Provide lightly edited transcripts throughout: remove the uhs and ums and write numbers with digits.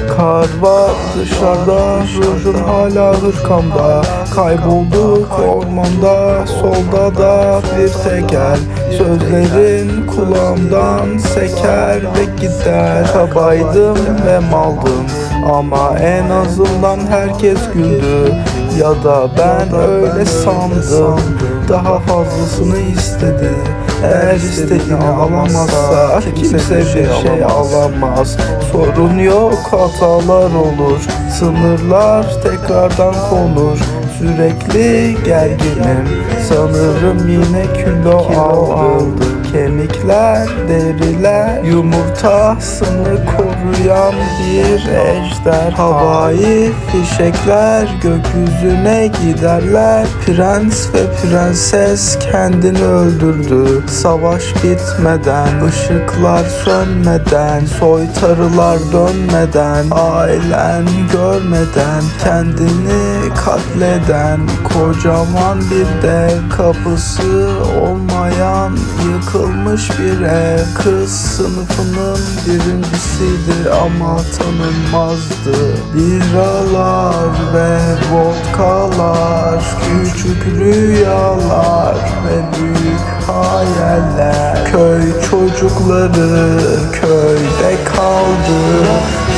Kar var dışarıda, rujun hala hırkamda. Kaybolduk ormanda, solda da bir teker. Sözlerin kulağımdan seker ve gider. Kabaydım ve maldım ama en azından herkes güldü. Ya da ben öyle sandım. Daha fazlasını istedi. Eğer istediğini alamazsa kimse bir şey alamaz. Sorun yok, hatalar olur, sınırlar tekrardan konur. Sürekli gerginim, sanırım yine kilo aldım. Kemikler, deriler, yumurtasını koruyan bir ejder. Havai fişekler gökyüzüne giderler. Prens ve prenses kendini öldürdü. Savaş bitmeden, ışıklar sönmeden, soytarılar dönmeden, ailen görmeden, kendini katleden kocaman bir dev, kapısı olmayan yıkılmış bir ev. Kız sınıfının birincisiydi ama tanınmazdı. Biralar ve vodkalar, küçük rüyalar ve büyük hayaller. Köy çocukları köyde kaldı.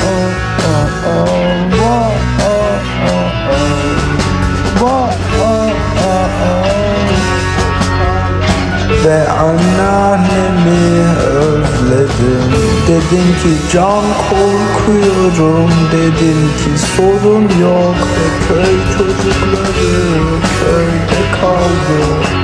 Ve anneannemi özledim. Dedim ki can korkuyorum, dedim ki sorun yok. Ve köy çocukları köyde kaldı.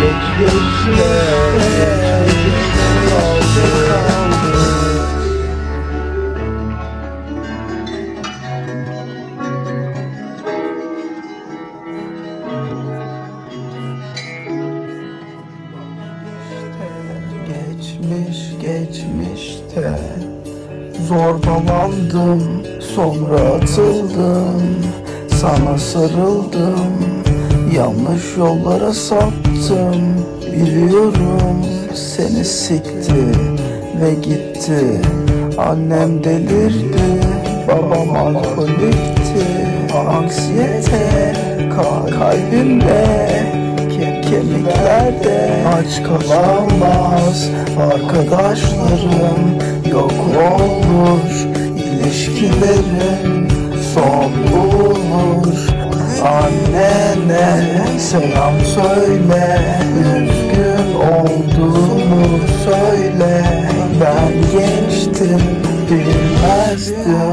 Geçmişte zorbalandım, sonra atıldım, sana sarıldım, yanlış yollara saptım. Biliyorum seni sikti ve gitti. Annem delirdi, babam alkolikti. Anksiyete kalbimde, kemiklerde aç kalamaz. Arkadaşlarım yok olur, ilişkilerim son bulur. Annene selam söyle, üzgün olduğumu söyle. Ben gençtim, bilmezdim.